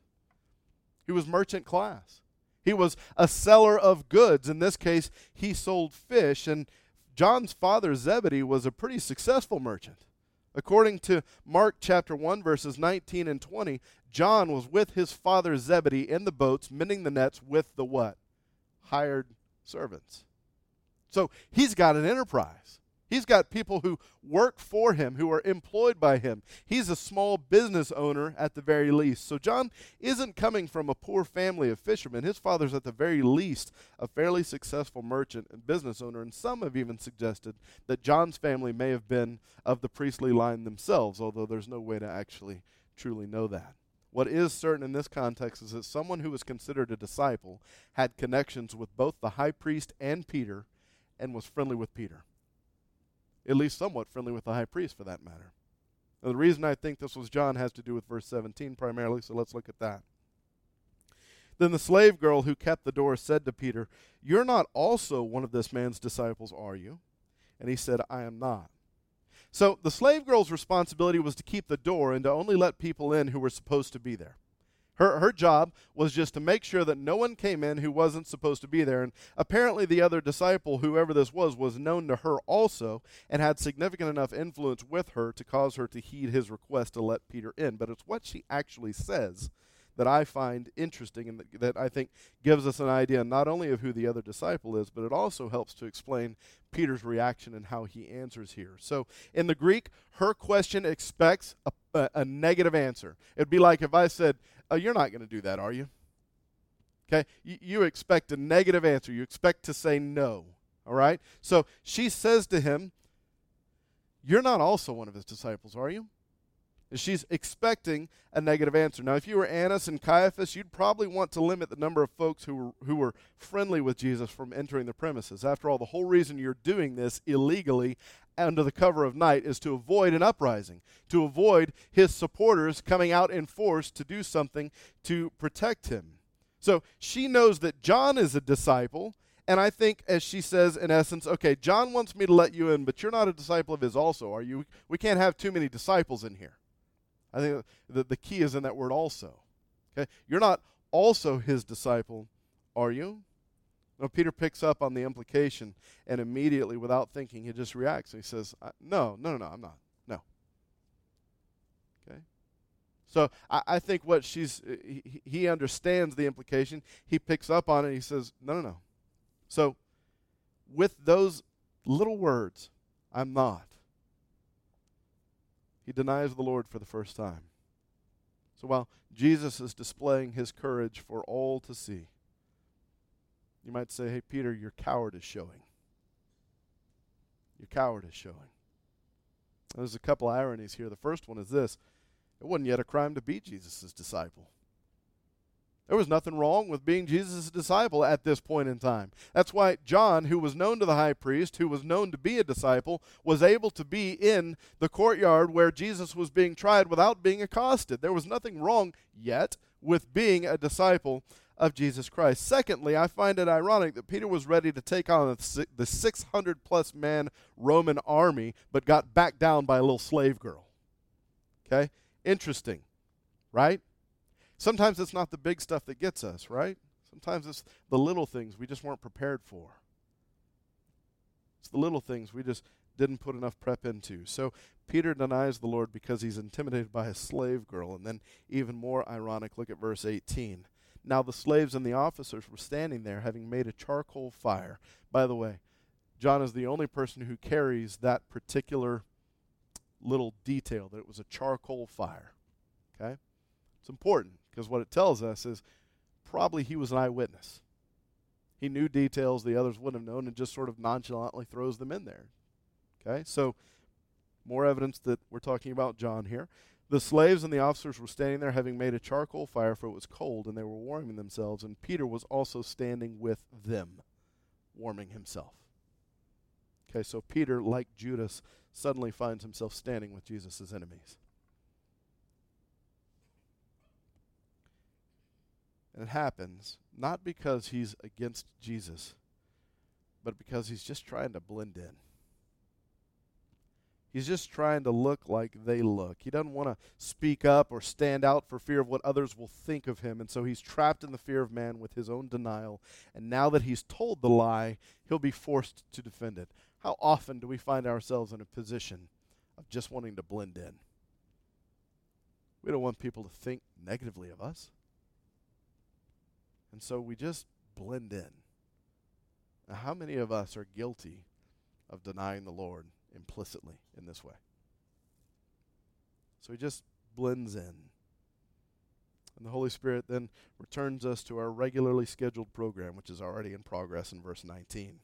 He was merchant class. He was a seller of goods. In this case, he sold fish, and John's father, Zebedee, was a pretty successful merchant. According to Mark chapter one, verses nineteen and twenty, John was with his father Zebedee in the boats, mending the nets with the what? Hired servants. So he's got an enterprise. He's got people who work for him, who are employed by him. He's a small business owner at the very least. So John isn't coming from a poor family of fishermen. His father's at the very least a fairly successful merchant and business owner, and some have even suggested that John's family may have been of the priestly line themselves, although there's no way to actually truly know that. What is certain in this context is that someone who was considered a disciple had connections with both the high priest and Peter, and was friendly with Peter. At least somewhat friendly with the high priest, for that matter. Now, the reason I think this was John has to do with verse seventeen primarily, so let's look at that. Then the slave girl who kept the door said to Peter, "You're not also one of this man's disciples, are you?" And he said, "I am not." So the slave girl's responsibility was to keep the door and to only let people in who were supposed to be there. Her her job was just to make sure that no one came in who wasn't supposed to be there. And apparently the other disciple, whoever this was, was known to her also and had significant enough influence with her to cause her to heed his request to let Peter in. But it's what she actually says that I find interesting and that, that I think gives us an idea not only of who the other disciple is, but it also helps to explain Peter's reaction and how he answers here. So in the Greek, her question expects a, a, a negative answer. It'd be like if I said, "Oh, you're not going to do that, are you?" Okay? You, you expect a negative answer. You expect to say no. All right? So she says to him, "You're not also one of his disciples, are you?" And she's expecting a negative answer. Now, if you were Annas and Caiaphas, you'd probably want to limit the number of folks who were, who were friendly with Jesus from entering the premises. After all, the whole reason you're doing this illegally under the cover of night is to avoid an uprising, to avoid his supporters coming out in force to do something to protect him. So she knows that John is a disciple, and I think, as she says, in essence, okay, John wants me to let you in, but you're not a disciple of his also, are you? We can't have too many disciples in here. I think the, the key is in that word also. Okay, you're not also his disciple, are you? No, Peter picks up on the implication, and immediately, without thinking, he just reacts. He says, no, no, no, no, I'm not. No. Okay? So I, I think what she's, he, he understands the implication. He picks up on it, he says, no, no, no. So with those little words, I'm not, he denies the Lord for the first time. So while Jesus is displaying his courage for all to see, you might say, "Hey, Peter, your coward is showing. Your coward is showing." There's a couple ironies here. The first one is this. It wasn't yet a crime to be Jesus' disciple. There was nothing wrong with being Jesus' disciple at this point in time. That's why John, who was known to the high priest, who was known to be a disciple, was able to be in the courtyard where Jesus was being tried without being accosted. There was nothing wrong yet with being a disciple of Jesus Christ. Secondly, I find it ironic that Peter was ready to take on the six hundred plus man Roman army, but got backed down by a little slave girl. Okay? Interesting, right? Sometimes it's not the big stuff that gets us, right? Sometimes it's the little things we just weren't prepared for. It's the little things we just didn't put enough prep into. So Peter denies the Lord because he's intimidated by a slave girl. And then even more ironic, look at verse eighteen. Now the slaves and the officers were standing there, having made a charcoal fire. By the way, John is the only person who carries that particular little detail, that it was a charcoal fire. Okay? It's important because what it tells us is probably he was an eyewitness. He knew details the others wouldn't have known and just sort of nonchalantly throws them in there. Okay? So more evidence that we're talking about John here. The slaves and the officers were standing there, having made a charcoal fire, for it was cold, and they were warming themselves, and Peter was also standing with them, warming himself. Okay, so Peter, like Judas, suddenly finds himself standing with Jesus' enemies. And it happens not because he's against Jesus, but because he's just trying to blend in. He's just trying to look like they look. He doesn't want to speak up or stand out for fear of what others will think of him. And so he's trapped in the fear of man with his own denial. And now that he's told the lie, he'll be forced to defend it. How often do we find ourselves in a position of just wanting to blend in? We don't want people to think negatively of us. And so we just blend in. Now, how many of us are guilty of denying the Lord implicitly in this way? So he just blends in. And the Holy Spirit then returns us to our regularly scheduled program, which is already in progress in verse nineteen.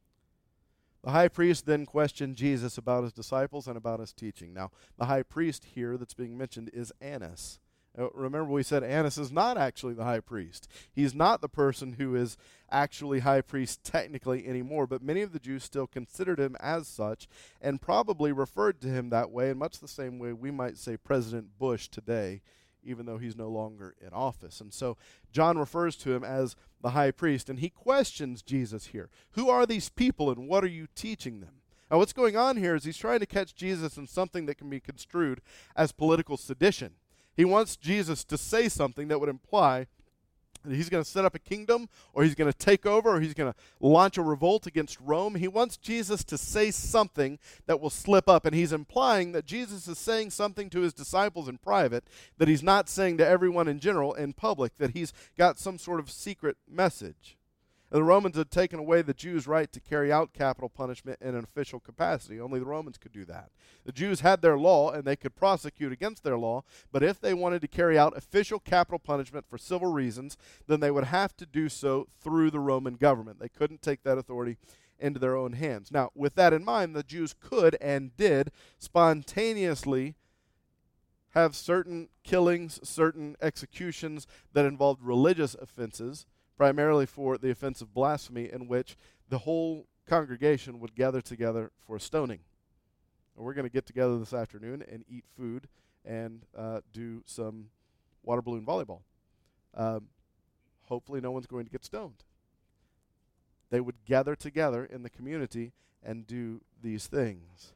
The high priest then questioned Jesus about his disciples and about his teaching. Now, the high priest here that's being mentioned is Annas. Uh, remember we said Annas is not actually the high priest. He's not the person who is actually high priest technically anymore, but many of the Jews still considered him as such and probably referred to him that way in much the same way we might say President Bush today, even though he's no longer in office. And so John refers to him as the high priest, and he questions Jesus here. Who are these people and what are you teaching them? Now what's going on here is he's trying to catch Jesus in something that can be construed as political sedition. He wants Jesus to say something that would imply that he's going to set up a kingdom, or he's going to take over, or he's going to launch a revolt against Rome. He wants Jesus to say something that will slip up, and he's implying that Jesus is saying something to his disciples in private that he's not saying to everyone in general in public, that he's got some sort of secret message. And the Romans had taken away the Jews' right to carry out capital punishment in an official capacity. Only the Romans could do that. The Jews had their law, and they could prosecute against their law, but if they wanted to carry out official capital punishment for civil reasons, then they would have to do so through the Roman government. They couldn't take that authority into their own hands. Now, with that in mind, the Jews could and did spontaneously have certain killings, certain executions that involved religious offenses, primarily for the offense of blasphemy, in which the whole congregation would gather together for stoning. And we're going to get together this afternoon and eat food and uh, do some water balloon volleyball. Um, hopefully no one's going to get stoned. They would gather together in the community and do these things.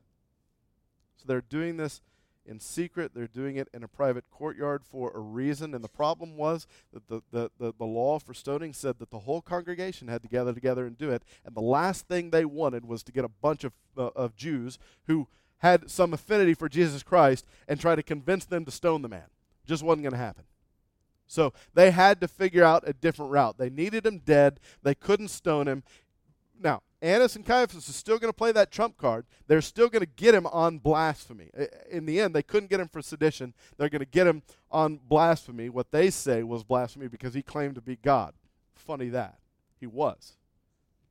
So they're doing this in secret. They're doing it in a private courtyard for a reason. And the problem was that the, the, the, the law for stoning said that the whole congregation had to gather together and do it. And the last thing they wanted was to get a bunch of, uh, of Jews who had some affinity for Jesus Christ and try to convince them to stone the man. Just wasn't going to happen. So they had to figure out a different route. They needed him dead. They couldn't stone him. Now, Annas and Caiaphas is still going to play that trump card. They're still going to get him on blasphemy. In the end, they couldn't get him for sedition. They're going to get him on blasphemy. What they say was blasphemy because he claimed to be God. Funny that. He was.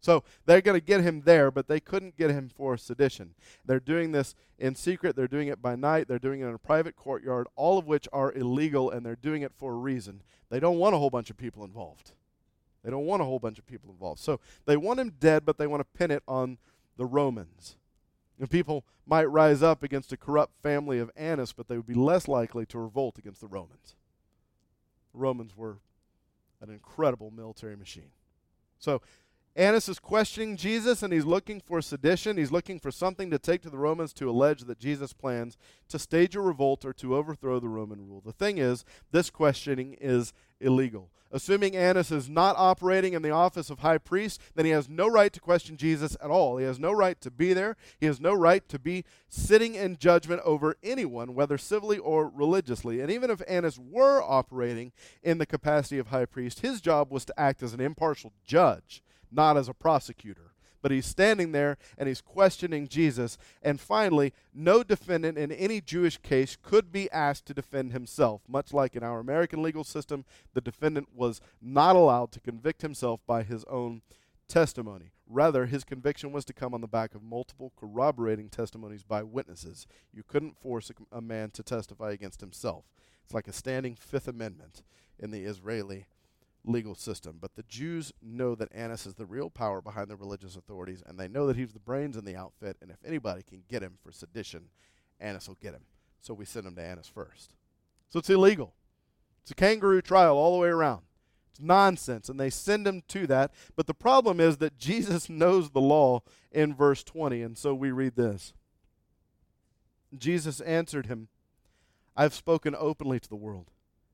So they're going to get him there, but they couldn't get him for sedition. They're doing this in secret. They're doing it by night. They're doing it in a private courtyard, all of which are illegal, and they're doing it for a reason. They don't want a whole bunch of people involved. They don't want a whole bunch of people involved. So they want him dead, but they want to pin it on the Romans. And people might rise up against a corrupt family of Annas, but they would be less likely to revolt against the Romans. The Romans were an incredible military machine. So Annas is questioning Jesus, and he's looking for sedition. He's looking for something to take to the Romans to allege that Jesus plans to stage a revolt or to overthrow the Roman rule. The thing is, this questioning is illegal. Assuming Annas is not operating in the office of high priest, then he has no right to question Jesus at all. He has no right to be there. He has no right to be sitting in judgment over anyone, whether civilly or religiously. And even if Annas were operating in the capacity of high priest, his job was to act as an impartial judge, not as a prosecutor. But he's standing there and he's questioning Jesus. And finally, no defendant in any Jewish case could be asked to defend himself. Much like in our American legal system, the defendant was not allowed to convict himself by his own testimony. Rather, his conviction was to come on the back of multiple corroborating testimonies by witnesses. You couldn't force a, a man to testify against himself. It's like a standing Fifth Amendment in the Israeli legal system. But the Jews know that Annas is the real power behind the religious authorities, and they know that he's the brains in the outfit, and if anybody can get him for sedition, Annas will get him. So we send him to Annas first. So it's illegal. It's a kangaroo trial all the way around. It's nonsense, and they send him to that. But the problem is that Jesus knows the law in verse twenty, and so we read this. Jesus answered him, "I've spoken openly to the world.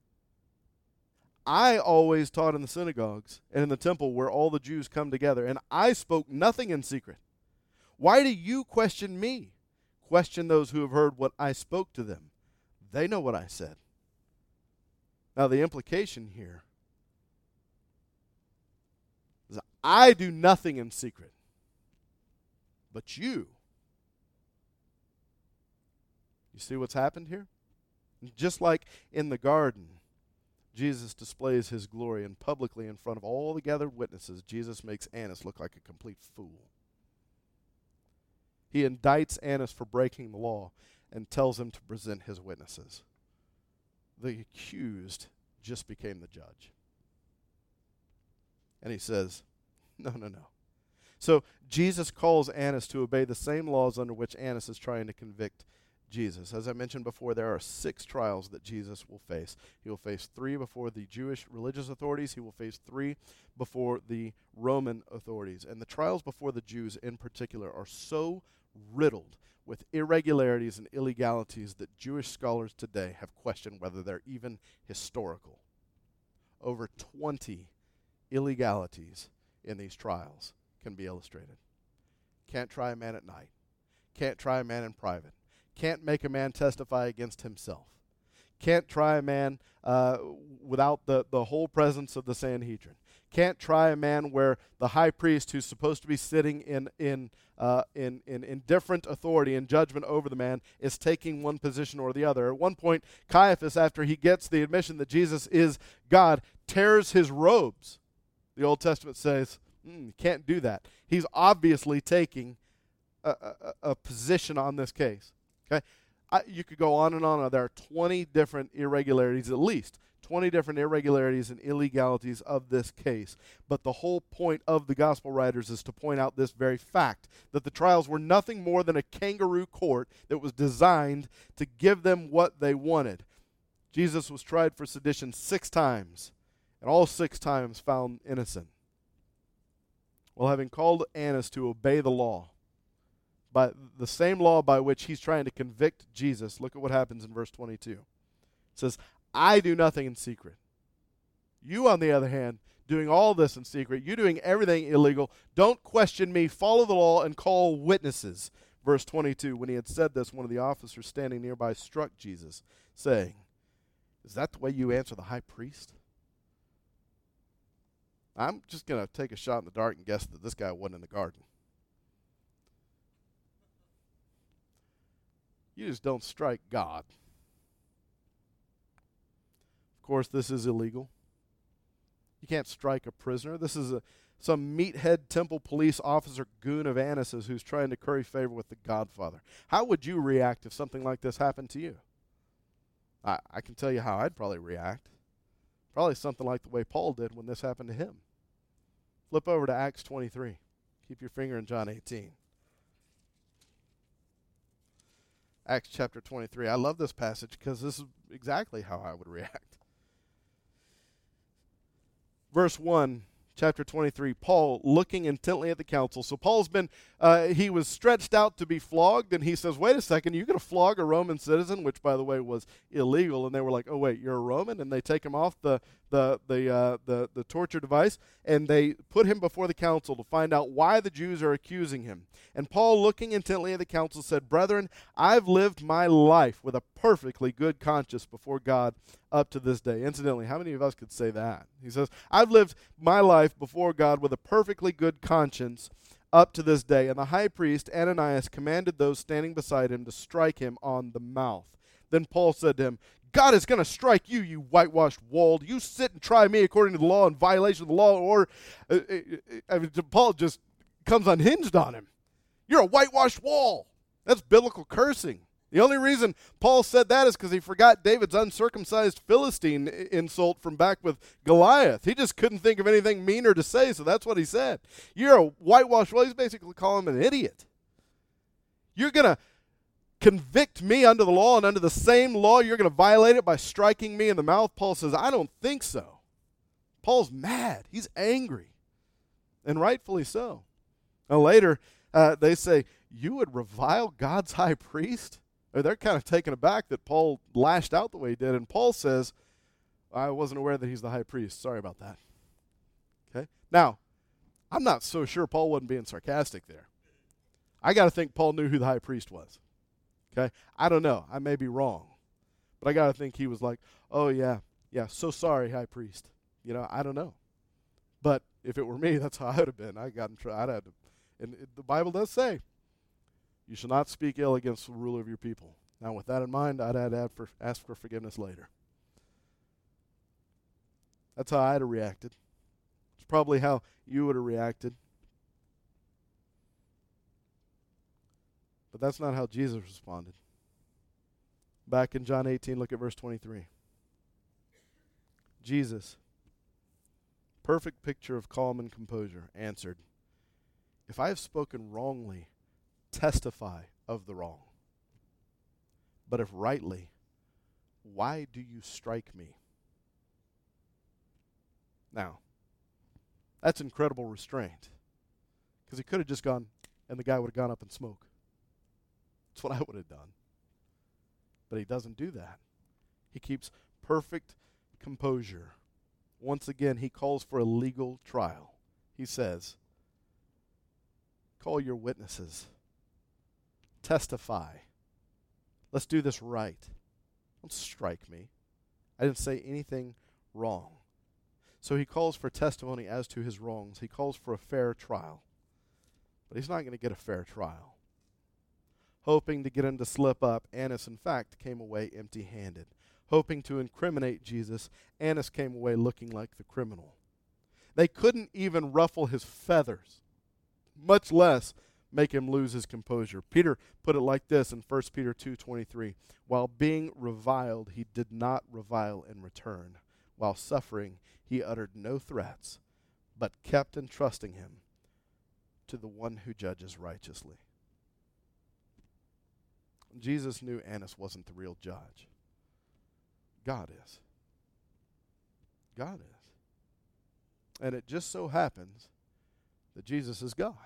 I always taught in the synagogues and in the temple where all the Jews come together, and I spoke nothing in secret. Why do you question me? Question those who have heard what I spoke to them. They know what I said." Now the implication here is I do nothing in secret, but you. You see what's happened here? Just like in the garden, Jesus displays his glory, and publicly in front of all the gathered witnesses, Jesus makes Annas look like a complete fool. He indicts Annas for breaking the law and tells him to present his witnesses. The accused just became the judge. And he says, no, no, no. So Jesus calls Annas to obey the same laws under which Annas is trying to convict Jesus. As I mentioned before, there are six trials that Jesus will face. He will face three before the Jewish religious authorities. He will face three before the Roman authorities. And the trials before the Jews in particular are so riddled with irregularities and illegalities that Jewish scholars today have questioned whether they're even historical. Over twenty illegalities in these trials can be illustrated. Can't try a man at night. Can't try a man in private. Can't make a man testify against himself. Can't try a man uh, without the, the whole presence of the Sanhedrin. Can't try a man where the high priest, who's supposed to be sitting in in uh, in, in in different authority and judgment over the man, is taking one position or the other. At one point, Caiaphas, after he gets the admission that Jesus is God, tears his robes. The Old Testament says, mm, you can't do that. He's obviously taking a, a, a position on this case. Okay, I, you could go on and on. There are twenty different irregularities, at least twenty different irregularities and illegalities of this case. But the whole point of the gospel writers is to point out this very fact, that the trials were nothing more than a kangaroo court that was designed to give them what they wanted. Jesus was tried for sedition six times, and all six times found innocent. Well, having called Annas to obey the law, by the same law by which he's trying to convict Jesus, look at what happens in verse twenty-two. It says, I do nothing in secret. You, on the other hand, doing all this in secret, you doing everything illegal, don't question me, follow the law, and call witnesses. Verse twenty-two, when he had said this, one of the officers standing nearby struck Jesus, saying, is that the way you answer the high priest? I'm just going to take a shot in the dark and guess that this guy wasn't in the garden. You just don't strike God. Of course, this is illegal. You can't strike a prisoner. This is a some meathead temple police officer goon of Annas's who's trying to curry favor with the Godfather. How would you react if something like this happened to you? I, I can tell you how I'd probably react. Probably something like the way Paul did when this happened to him. Flip over to Acts twenty-three. Keep your finger in John eighteen. Acts chapter twenty-three. I love this passage because this is exactly how I would react. Verse one, chapter twenty-three, Paul looking intently at the council. So Paul's been, uh, he was stretched out to be flogged, and he says, wait a second, you're going to flog a Roman citizen, which, by the way, was illegal. And they were like, oh, wait, you're a Roman? And they take him off the the the uh, the, the torture device, and they put him before the council to find out why the Jews are accusing him. And Paul, looking intently at the council, said, brethren, I've lived my life with a perfectly good conscience before God up to this day. Incidentally, how many of us could say that? He says, I've lived my life before God with a perfectly good conscience up to this day. And the high priest, Ananias, commanded those standing beside him to strike him on the mouth. Then Paul said to him, God is going to strike you, you whitewashed wall. You sit and try me according to the law in violation of the law. Or uh, uh, uh, Paul just comes unhinged on him. You're a whitewashed wall. That's biblical cursing. The only reason Paul said that is because he forgot David's uncircumcised Philistine insult from back with Goliath. He just couldn't think of anything meaner to say, so that's what he said. You're a whitewashed wall. He's basically calling him an idiot. You're going to convict me under the law, and under the same law you're going to violate it by striking me in the mouth? Paul says, I don't think so. Paul's mad. He's angry, and rightfully so. Now later, uh, they say, you would revile God's high priest? Or they're kind of taken aback that Paul lashed out the way he did, and Paul says, I wasn't aware that he's the high priest. Sorry about that. Okay? Now, I'm not so sure Paul wasn't being sarcastic there. I got to think Paul knew who the high priest was. Okay? I don't know. I may be wrong. But I got to think he was like, oh, yeah, yeah, so sorry, high priest. You know, I don't know. But if it were me, that's how I would have been. I got in trouble. I'd have to, and it, the Bible does say, you shall not speak ill against the ruler of your people. Now, with that in mind, I'd have to for, ask for forgiveness later. That's how I'd have reacted. It's probably how you would have reacted. But that's not how Jesus responded. Back in John eighteen, look at verse twenty-three. Jesus, perfect picture of calm and composure, answered, if I have spoken wrongly, testify of the wrong. But if rightly, why do you strike me? Now, that's incredible restraint. Because he could have just gone, and the guy would have gone up in smoke. That's what I would have done. But he doesn't do that. He keeps perfect composure. Once again, he calls for a legal trial. He says, call your witnesses. Testify. Let's do this right. Don't strike me. I didn't say anything wrong. So he calls for testimony as to his wrongs. He calls for a fair trial. But he's not going to get a fair trial. Hoping to get him to slip up, Annas, in fact, came away empty-handed. Hoping to incriminate Jesus, Annas came away looking like the criminal. They couldn't even ruffle his feathers, much less make him lose his composure. Peter put it like this in First Peter two twenty-three. While being reviled, he did not revile in return. While suffering, he uttered no threats, but kept entrusting him to the one who judges righteously. Jesus knew Annas wasn't the real judge. God is. God is. And it just so happens that Jesus is God.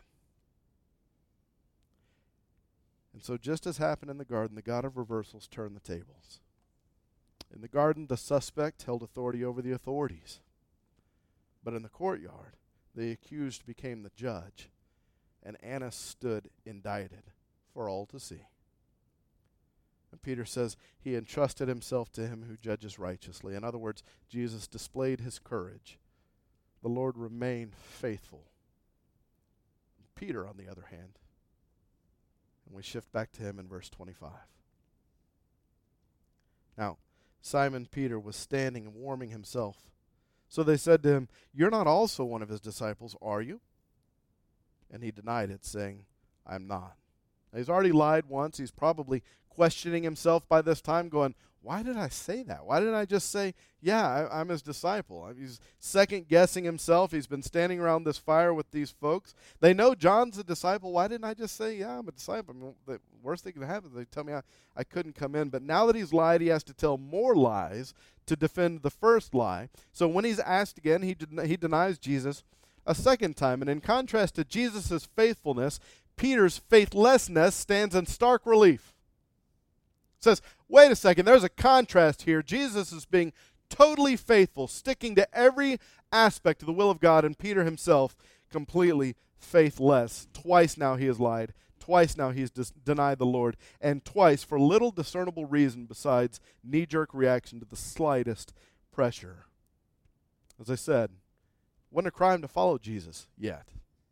And so just as happened in the garden, the God of reversals turned the tables. In the garden, the suspect held authority over the authorities. But in the courtyard, the accused became the judge, and Annas stood indicted for all to see. And Peter says he entrusted himself to him who judges righteously. In other words, Jesus displayed his courage. The Lord remained faithful. Peter, on the other hand, and we shift back to him in verse twenty-five. Now, Simon Peter was standing and warming himself. So they said to him, "You're not also one of his disciples, are you?" And he denied it, saying, "I'm not." Now, he's already lied once. He's probably questioning himself by this time, going, why did I say that? Why didn't I just say, yeah, I, I'm his disciple? He's second-guessing himself. He's been standing around this fire with these folks. They know John's a disciple. Why didn't I just say, yeah, I'm a disciple? I mean, the worst thing that can happen is they tell me I, I couldn't come in. But now that he's lied, he has to tell more lies to defend the first lie. So when he's asked again, he, den- he denies Jesus a second time. And in contrast to Jesus' faithfulness, Peter's faithlessness stands in stark relief. It says, wait a second, there's a contrast here. Jesus is being totally faithful, sticking to every aspect of the will of God, and Peter himself completely faithless. Twice now he has lied. Twice now he has dis- denied the Lord, and twice for little discernible reason besides knee-jerk reaction to the slightest pressure. As I said, wasn't a crime to follow Jesus yet.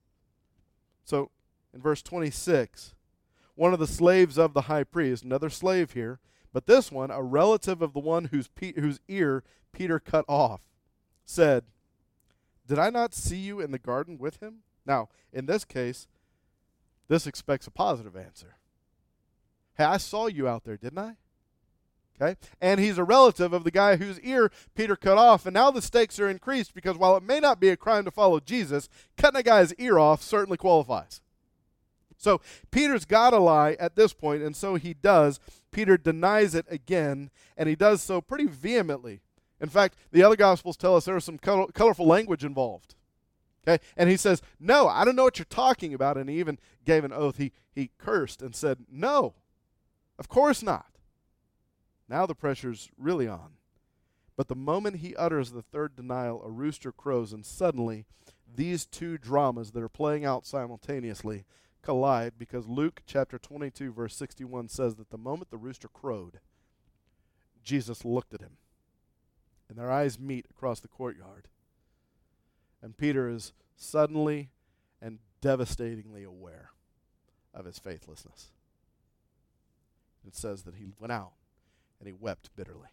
So, in verse twenty-six, one of the slaves of the high priest, another slave here, but this one, a relative of the one whose, Pe- whose ear Peter cut off, said, "Did I not see you in the garden with him?" Now, in this case, this expects a positive answer. Hey, I saw you out there, didn't I? Okay? And he's a relative of the guy whose ear Peter cut off, and now the stakes are increased because while it may not be a crime to follow Jesus, cutting a guy's ear off certainly qualifies. So Peter's got to lie at this point, and so he does. Peter denies it again, and he does so pretty vehemently. In fact, the other Gospels tell us there was some color, colorful language involved. Okay, and he says, "No, I don't know what you're talking about," and he even gave an oath. He, he cursed and said, "No, of course not." Now the pressure's really on. But the moment he utters the third denial, a rooster crows, and suddenly these two dramas that are playing out simultaneously collide, because Luke chapter twenty-two verse sixty-one says that the moment the rooster crowed, Jesus looked at him, and their eyes meet across the courtyard. And Peter is suddenly and devastatingly aware of his faithlessness. It says that he went out and he wept bitterly.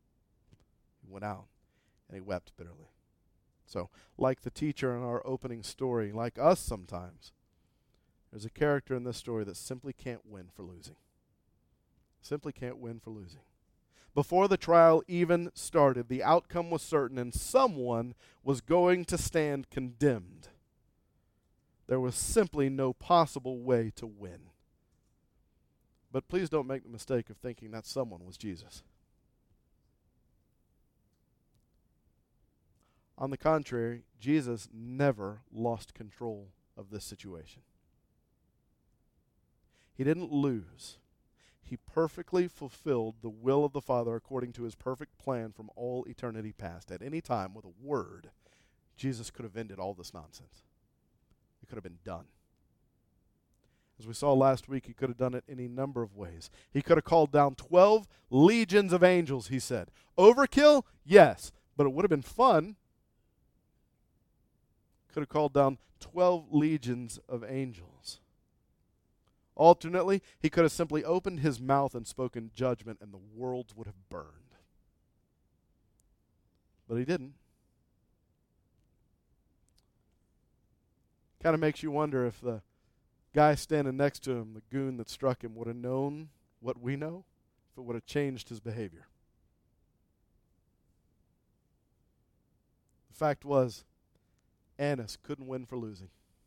He went out and he wept bitterly. So, like the teacher in our opening story, like us sometimes, there's a character in this story that simply can't win for losing. Simply can't win for losing. Before the trial even started, the outcome was certain, and someone was going to stand condemned. There was simply no possible way to win. But please don't make the mistake of thinking that someone was Jesus. On the contrary, Jesus never lost control of this situation. He didn't lose. He perfectly fulfilled the will of the Father according to his perfect plan from all eternity past. At any time, with a word, Jesus could have ended all this nonsense. It could have been done. As we saw last week, he could have done it any number of ways. He could have called down twelve legions of angels, he said. Overkill? Yes, but it would have been fun. Could have called down twelve legions of angels. Alternately, he could have simply opened his mouth and spoken judgment, and the worlds would have burned. But he didn't. Kind of makes you wonder if the guy standing next to him, the goon that struck him, would have known what we know, if it would have changed his behavior. The fact was, Annas couldn't win for losing.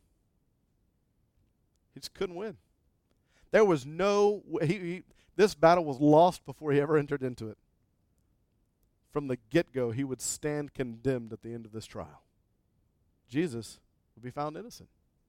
He just couldn't win. There was no way. He, he, this battle was lost before he ever entered into it. From the get-go, he would stand condemned at the end of this trial. Jesus would be found innocent.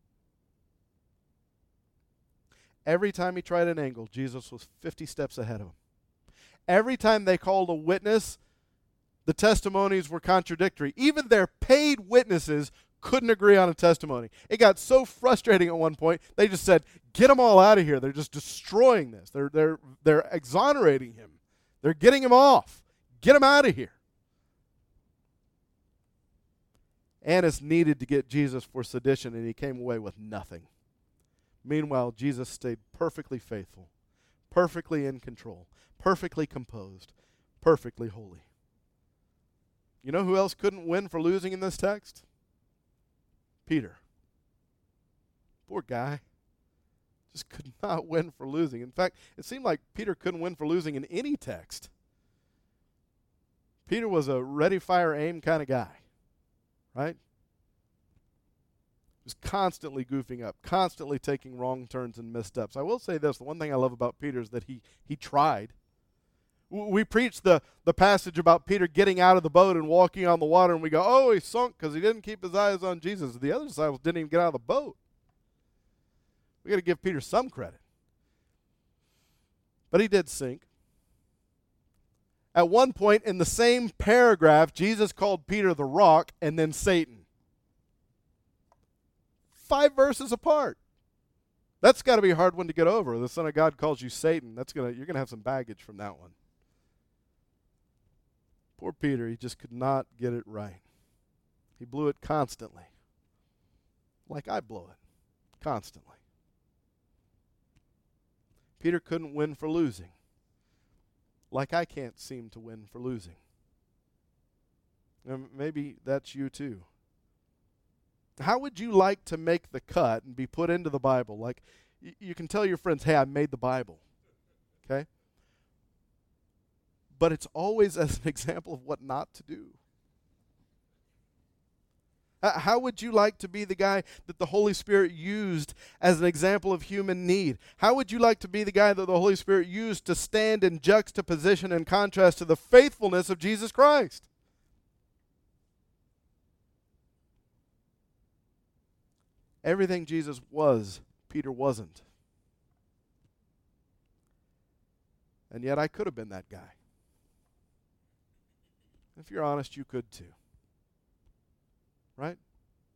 Every time he tried an angle, Jesus was fifty steps ahead of him. Every time they called a witness, the testimonies were contradictory. Even their paid witnesses couldn't agree on a testimony. It got so frustrating at one point, they just said, "Get them all out of here. They're just destroying this. They're, they're, they're exonerating him. They're getting him off. Get him out of here." Annas needed to get Jesus for sedition, and he came away with nothing. Meanwhile, Jesus stayed perfectly faithful, perfectly in control, perfectly composed, perfectly holy. You know who else couldn't win for losing in this text? Peter. Poor guy. Just could not win for losing. In fact, it seemed like Peter couldn't win for losing in any text. Peter was a ready, fire, aim kind of guy, right? He was constantly goofing up, constantly taking wrong turns and missteps. I will say this, the one thing I love about Peter is that he he tried. We preach the, the passage about Peter getting out of the boat and walking on the water, and we go, oh, he sunk because he didn't keep his eyes on Jesus. The other disciples didn't even get out of the boat. We got to give Peter some credit. But he did sink. At one point in the same paragraph, Jesus called Peter the rock and then Satan. Five verses apart. That's got to be a hard one to get over. The Son of God calls you Satan. That's gonna you're going to have some baggage from that one. Poor Peter, he just could not get it right. He blew it constantly. Like I blow it. Constantly. Peter couldn't win for losing. Like I can't seem to win for losing. And maybe that's you too. How would you like to make the cut and be put into the Bible? Like, y- you can tell your friends, hey, I made the Bible. Okay? But it's always as an example of what not to do. Uh, how would you like to be the guy that the Holy Spirit used as an example of human need? How would you like to be the guy that the Holy Spirit used to stand in juxtaposition and contrast to the faithfulness of Jesus Christ? Everything Jesus was, Peter wasn't. And yet I could have been that guy. If you're honest, you could too. Right?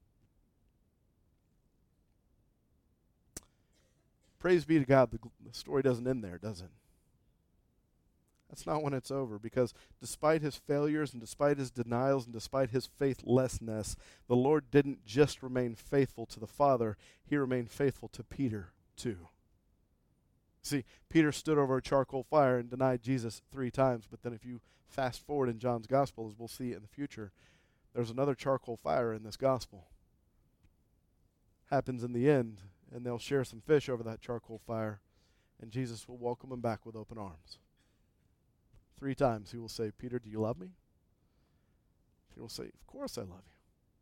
Praise be to God, the, the story doesn't end there, does it? That's not when it's over, because despite his failures and despite his denials and despite his faithlessness, the Lord didn't just remain faithful to the Father, he remained faithful to Peter too. See, Peter stood over a charcoal fire and denied Jesus three times, but then if you fast forward in John's Gospel, as we'll see in the future, there's another charcoal fire in this Gospel. Happens in the end, and they'll share some fish over that charcoal fire, and Jesus will welcome them back with open arms. Three times he will say, Peter, do you love me? Peter will say, of course I love you.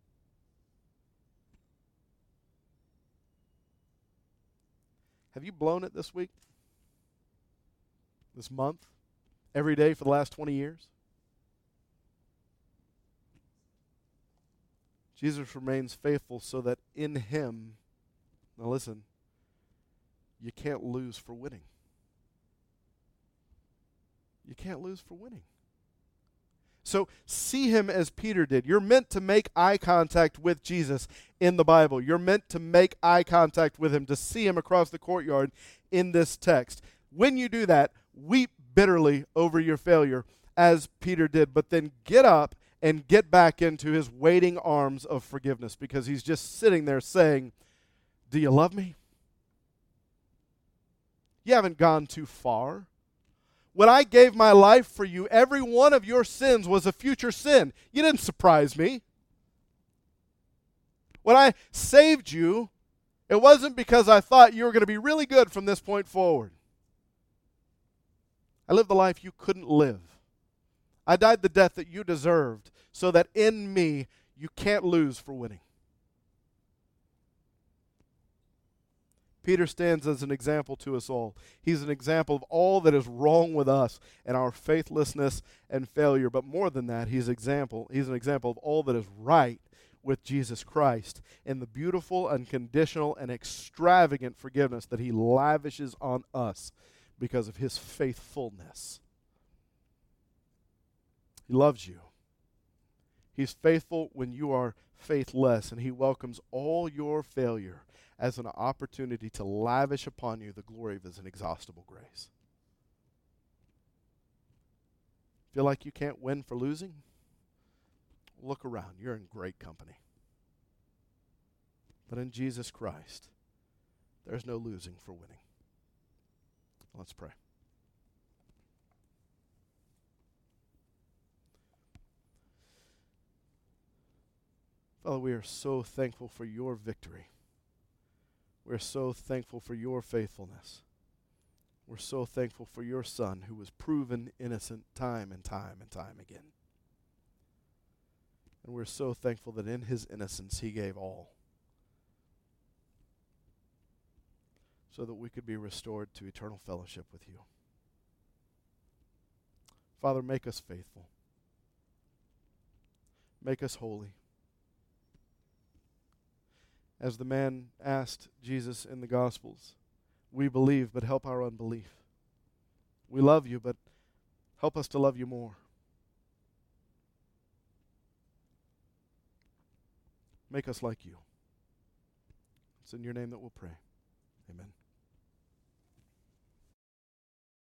Have you blown it this week? This month? Every day for the last twenty years? Jesus remains faithful so that in him, now listen, you can't lose for winning. You can't lose for winning. So see him as Peter did. You're meant to make eye contact with Jesus in the Bible. You're meant to make eye contact with him, to see him across the courtyard in this text. When you do that, weep bitterly over your failure as Peter did, but then get up and get back into his waiting arms of forgiveness, because he's just sitting there saying, do you love me? You haven't gone too far. When I gave my life for you, every one of your sins was a future sin. You didn't surprise me. When I saved you, it wasn't because I thought you were going to be really good from this point forward. I lived the life you couldn't live. I died the death that you deserved, so that in me you can't lose for winning. Peter stands as an example to us all. He's an example of all that is wrong with us and our faithlessness and failure. But more than that, he's example. He's an example of all that is right with Jesus Christ and the beautiful, unconditional, and extravagant forgiveness that he lavishes on us because of his faithfulness. He loves you. He's faithful when you are faithless, and he welcomes all your failure as an opportunity to lavish upon you the glory of his inexhaustible grace. Feel like you can't win for losing? Look around. You're in great company. But in Jesus Christ, there's no losing for winning. Let's pray. Father, we are so thankful for your victory. We're so thankful for your faithfulness. We're so thankful for your Son, who was proven innocent time and time and time again. And we're so thankful that in his innocence he gave all, so that we could be restored to eternal fellowship with you. Father, make us faithful. Make us holy. As the man asked Jesus in the Gospels, we believe, but help our unbelief. We love you, but help us to love you more. Make us like you. It's in your name that we'll pray.